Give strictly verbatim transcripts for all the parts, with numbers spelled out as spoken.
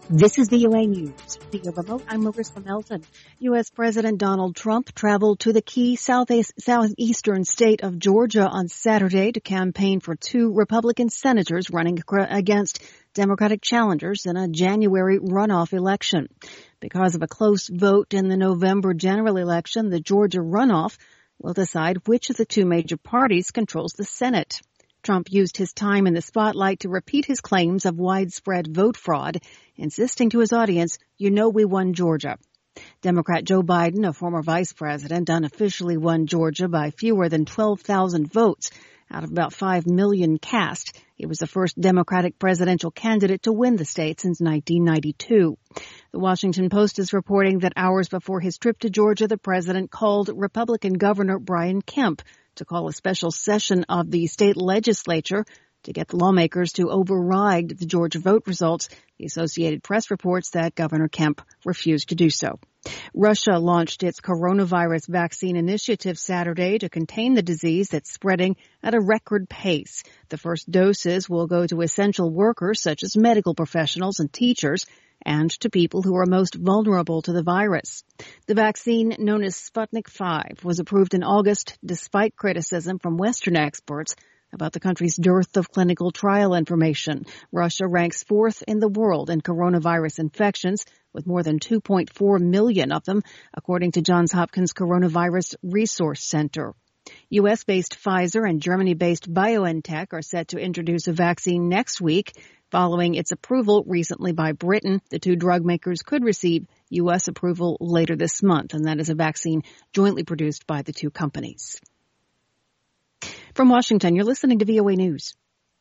This is V O A News. Via remote, I'm Marissa Melton. U S. President Donald Trump traveled to the key southeast, southeastern state of Georgia on Saturday to campaign for two Republican senators running against Democratic challengers in a January runoff election. Because of a close vote in the November general election, the Georgia runoff will decide which of the two major parties controls the Senate. Trump used his time in the spotlight to repeat his claims of widespread vote fraud, insisting to his audience, "You know we won Georgia." Democrat Joe Biden, a former vice president, unofficially won Georgia by fewer than twelve thousand votes out of about five million cast. He was the first Democratic presidential candidate to win the state since nineteen ninety-two. The Washington Post is reporting that hours before his trip to Georgia, the president called Republican Governor Brian Kemp to call a special session of the state legislature to get the lawmakers to override the Georgia vote results. The Associated Press reports that Governor Kemp refused to do so. Russia launched its coronavirus vaccine initiative Saturday to contain the disease that's spreading at a record pace. The first doses will go to essential workers such as medical professionals and teachers, and to people who are most vulnerable to the virus. The vaccine, known as Sputnik five, was approved in August despite criticism from Western experts about the country's dearth of clinical trial information. Russia ranks fourth in the world in coronavirus infections, with more than two point four million of them, according to Johns Hopkins Coronavirus Resource Center. U S-based Pfizer and Germany-based BioNTech are set to introduce a vaccine next week. Following its approval recently by Britain, the two drug makers could receive U S approval later this month, and that is a vaccine jointly produced by the two companies. From Washington, you're listening to V O A News.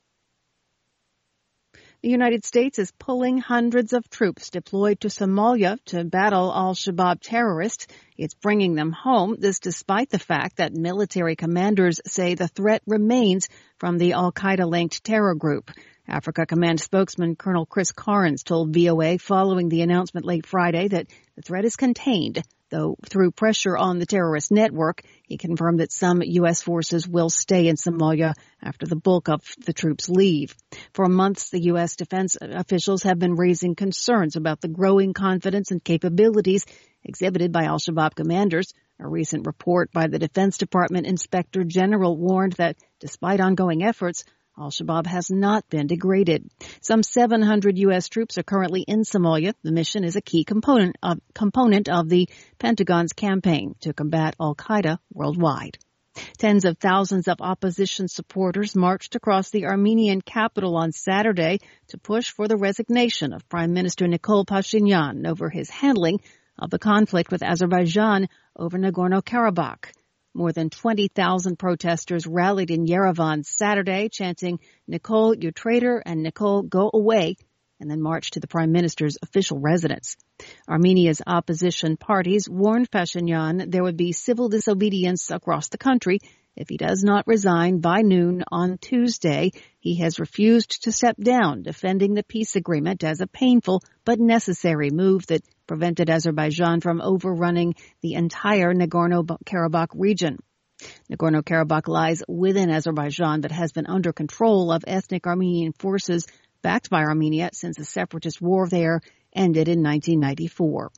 The United States is pulling hundreds of troops deployed to Somalia to battle al-Shabaab terrorists. It's bringing them home, this despite the fact that military commanders say the threat remains from the al-Qaeda-linked terror group. Africa Command spokesman Colonel Chris Carnes told V O A following the announcement late Friday that the threat is contained, though through pressure on the terrorist network. He confirmed that some U S forces will stay in Somalia after the bulk of the troops leave. For months, the U S defense officials have been raising concerns about the growing confidence and capabilities exhibited by al-Shabaab commanders. A recent report by the Defense Department Inspector General warned that despite ongoing efforts, al-Shabaab has not been degraded. Some seven hundred U S troops are currently in Somalia. The mission is a key component of, component of the Pentagon's campaign to combat al-Qaeda worldwide. Tens of thousands of opposition supporters marched across the Armenian capital on Saturday to push for the resignation of Prime Minister Nikol Pashinyan over his handling of the conflict with Azerbaijan over Nagorno-Karabakh. More than twenty thousand protesters rallied in Yerevan Saturday, chanting, "Nikol, you traitor," and "Nikol, go away," and then marched to the prime minister's official residence. Armenia's opposition parties warned Pashinyan there would be civil disobedience across the country if he does not resign by noon on Tuesday. He has refused to step down, defending the peace agreement as a painful but necessary move that prevented Azerbaijan from overrunning the entire Nagorno-Karabakh region. Nagorno-Karabakh lies within Azerbaijan but has been under control of ethnic Armenian forces backed by Armenia since the separatist war there ended in nineteen ninety-four.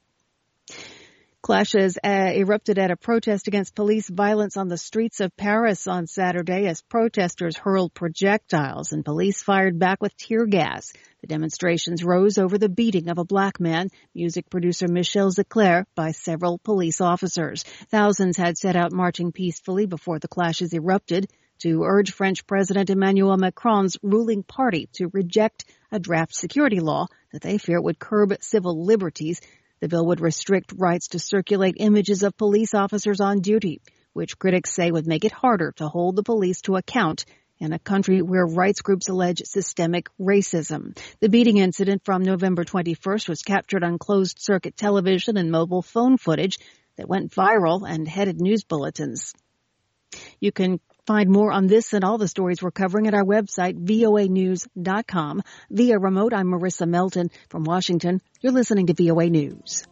Clashes uh, erupted at a protest against police violence on the streets of Paris on Saturday as protesters hurled projectiles and police fired back with tear gas. The demonstrations rose over the beating of a black man, music producer Michel Zecler, by several police officers. Thousands had set out marching peacefully before the clashes erupted to urge French President Emmanuel Macron's ruling party to reject a draft security law that they fear would curb civil liberties. The bill would restrict rights to circulate images of police officers on duty, which critics say would make it harder to hold the police to account in a country where rights groups allege systemic racism. The beating incident from November twenty-first was captured on closed-circuit television and mobile phone footage that went viral and headed news bulletins. You can find more on this and all the stories we're covering at our website, V O A news dot com. Via remote, I'm Marissa Melton from Washington. You're listening to V O A News.